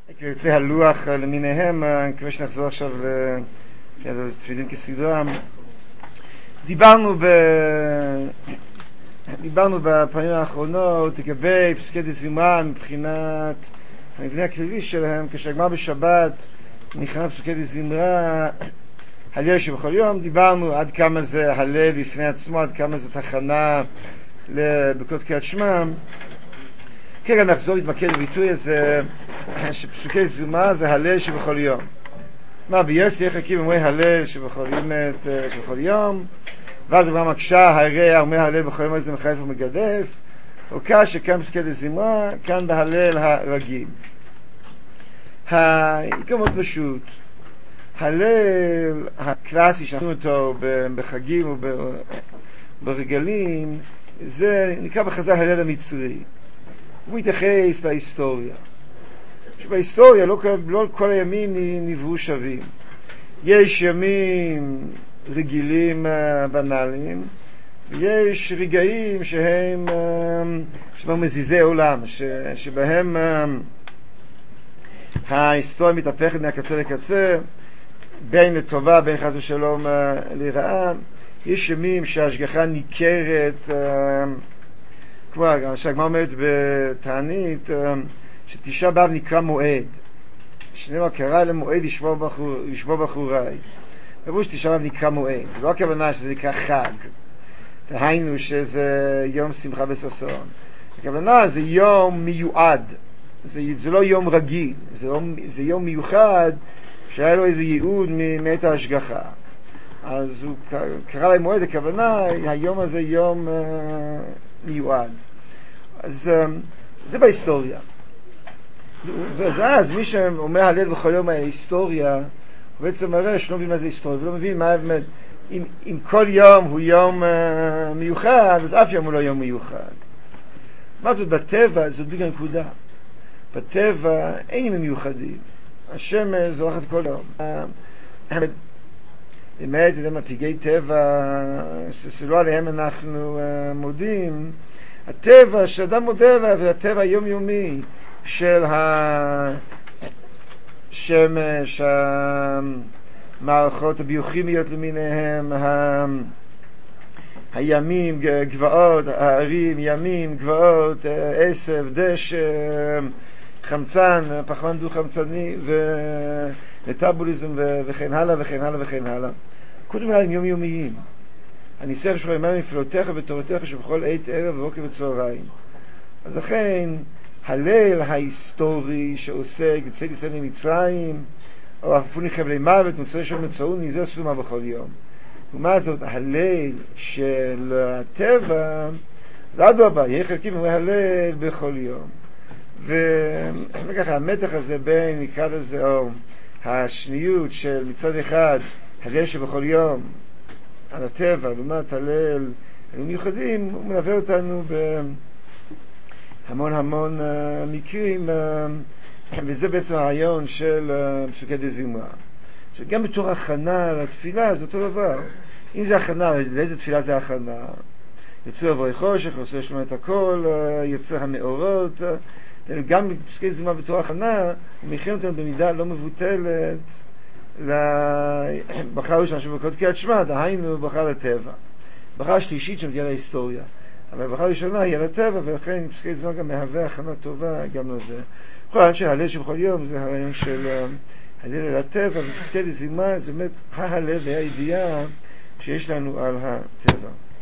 יוצא הלוח למיניהם, אני מקווה שנחזור עכשיו לתפילין כסדרם. דיברנו בפעמים האחרונות לגבי פסוקי דזמרה מבחינת המבנה הכללי שלהם, כשהגמרא בשבת נכנס פסוקי דזמרה הלל שבכל יום. דיברנו עד כמה זה הלל בפני עצמו, עד כמה זה תחנה לברכות קריאת שמע. כרגע נחזור להתמקד בביטוי הזה שפסוקי זמרה זה הלל שבכל יום. מה ביוסי איך הקים אומרי הלל שבכל יום, ואז הגמרא מקשה הרי אומר הלל בכל יום, איזה מחייף ומגדף, או כך שכאן פסוקי דזמרה כאן בהלל הרגיל. העיקר מאוד פשוט, הלל הקלאסי שאנחנו אותו בחגים וברגלים זה נקרא בחז"ל הלל המצרי. הוא מתייחס להיסטוריה, שבהיסטוריה לא כל הימים נבראו שווים. יש ימים רגילים בנאליים, ויש רגעים שהם מזיזי עולם, שבהם ההיסטוריה מתהפכת מהקצה לקצה, בין לטובה בין חס ושלום לרעה. יש ימים שההשגחה ניכרת, כמו שהגמרא אומרת בתענית שתשעה באב נקרא מועד, שנאמר קרא למועד ישבו בחוריי. ברור שתשעה באב נקרא מועד, זה לא הכוונה שזה נקרא חג, דהיינו שזה יום שמחה וששון. הכוונה זה יום מיועד, זה לא יום רגיל, זה יום מיוחד שהיה לו איזה ייעוד מאת ההשגחה. אז הוא קרא להם מועד, הכוונה היום הזה יום מיועד. אז זה בהיסטוריה. ואז מי שאומר הלל בכל יום ההיסטוריה, הוא בעצם מראה שלא מבין מה זה היסטוריה, ולא מבין מה באמת, אם כל יום הוא יום מיוחד, אז אף יום הוא לא יום מיוחד. מה זאת בטבע? זאת בגלל נקודה. בטבע אין ימים מיוחדים. השמש זורחת כל יום. באמת, פגעי טבע שלא עליהם אנחנו מודים, הטבע שאדם מודה עליו זה הטבע היומיומי של השמש, המערכות הביוכימיות למיניהם, הימים, גבעות, הערים, ימים, גבעות, עשב, דשא, חמצן, פחמן דו-חמצני ומטאבוליזם וכן הלאה וכן הלאה וכן הלאה. קודם כל הם יומיומיים. הניסח שלך יאמר נפלאותיך ותורתך שבכל עת ערב ובוקר וצהריים. אז לכן הלל ההיסטורי שעוסק בצאת ישראל ממצרים, או אפוני חבלי מוות ומצרי של מצאוני, זה עשו מה בכל יום. לעומת זאת הלל של הטבע זה אדרבה, יהיה חלקים אומרי הלל בכל יום. וככה המתח הזה בין, נקרא לזה, או השניות של מצד אחד הלל שבכל יום על הטבע, לעומת הלל מיוחדים, הוא מלווה אותנו בהמון המון מקרים, וזה בעצם הרעיון של פסוקי דזמרה. שגם בתור הכנה לתפילה זה אותו דבר. אם זה הכנה, לאיזה תפילה זה הכנה? יצאו אברי חושך, עושה שלום את הכל, יצא המאורות, גם בפסוקי דזמרה בתור הכנה, הוא מכין אותנו במידה לא מבוטלת לבחר ראשון שברכות קריאת שמע, דהיינו בחר לטבע. בחר שלישית שמגיעה להיסטוריה, אבל בחר ראשונה היא על הטבע, ולכן פסוקי דזמרה גם מהווה הכנה טובה גם לזה. בכל העניין של הלל שבכל יום זה הרעיון של הלל על הטבע, ופסוקי דזמרה זה באמת ההלל והידיעה שיש לנו על הטבע.